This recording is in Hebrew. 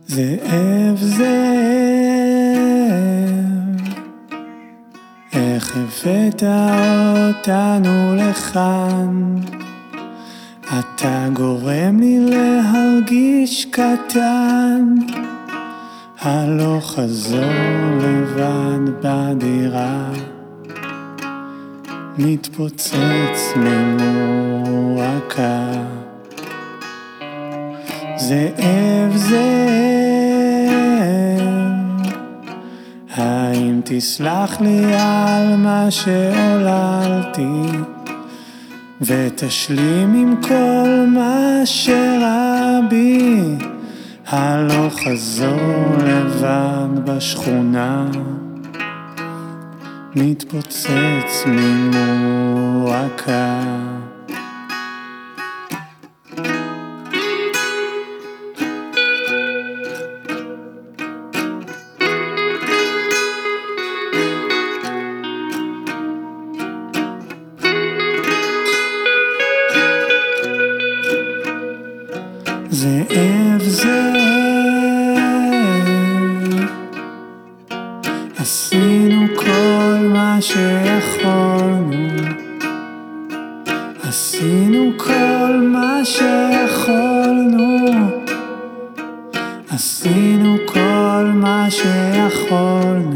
זאב זאב, איך הבאת אותנו לכאן? אתה גורם לי להרגיש קטן, הלוך חזור לבד בדירה, מתפוצץ ממועקה. זאב זאב, האם תסלח לי על מה שעוללתי, ותשלים עם כל מה שרע בי? הלוך חזור לבד בשכונה, מתפוצץ ממועקה. זאב זאב, עשינו כל מה שיכולנו, עשינו כל מה שיכולנו, עשינו כל מה שיכולנו.